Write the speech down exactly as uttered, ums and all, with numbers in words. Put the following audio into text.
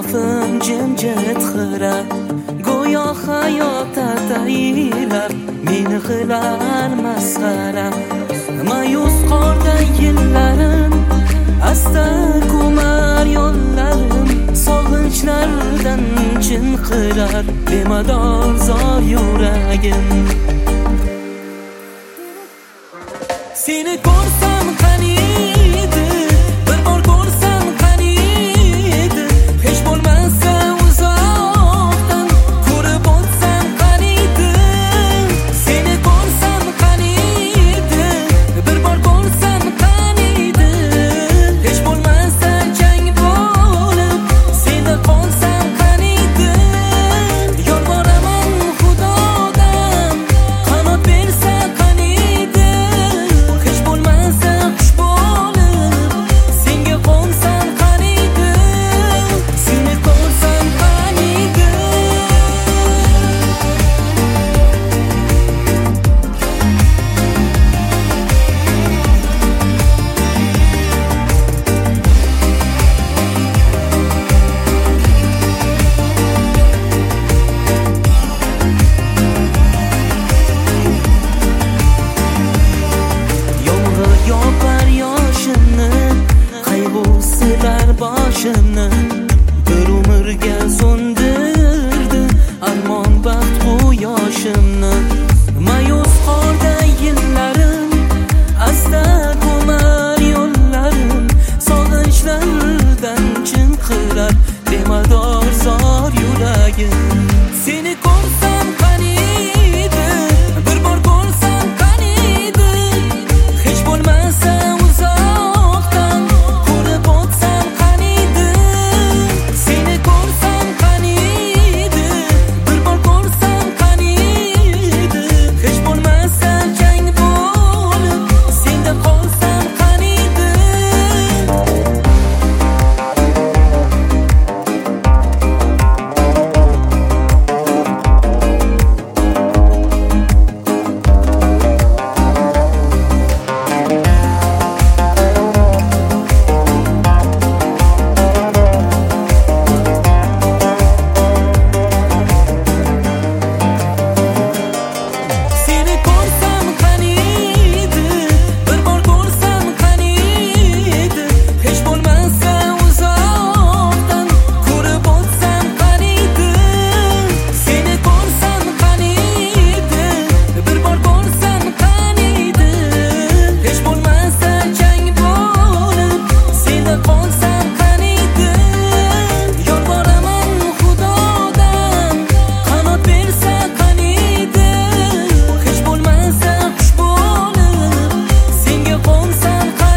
atrofim jimjit xira, go'yo hayot atayilar meni qilar masxara. Mayus qorda yillarim, asta ko'mar yo'llarim, sog'inchlardan chinqirar bemador zor yuragim. Seni ko'rsam qaniydi, bir bor ko'rsam qaniydi, hech bo'lmasa uzoqdan ko'rib o'tsam qaniydi. Seni ko'rsam qaniydi, bir bor ko'rsam qaniydi, hech bo'lmasa jang bo'lib seni qolsam qaniydi. Yolvoraman Xudodan qanot bersa qaniydi, hech bo'lmasa qush bo'lib senga qo'nsam qaniydi. Seni ko'rsam qaniydi. Yomg'ir yopar yoshimni, qayg'u silar boshimni, bir umrga so'ndirdi armon baxt bu yoshimni. Mayus qorda yillarim, asta ko'mar yo'llarim, sog'inchlardan chinqirar bemador zor yuragim. Seni ko'rsam qaniydi, bir bor ko'rsam qaniydi, hech bo'lmasa uzoqdan ko'rib o'tsam qaniydi. Seni ko'rsam qaniydi, bir bor ko'rsam qaniydi, hech bo'lmasa jang bo'lib senda qolsam qaniydi. Seni ko'rsam qaniydi, bir bor ko'rsam qaniydi, hech bo'lmasa uzoqdan ko'rib o'tsam qaniydi. Seni ko'rsam qaniydi, bir bor ko'rsam qaniydi, hech bo'lmasa jang bo'lib senda qolsam qaniydi. Yolvoraman Xudodan qanot bersa qaniydi, hech bo'lmasa qush bo'lib senga qo'nsam qaniydi.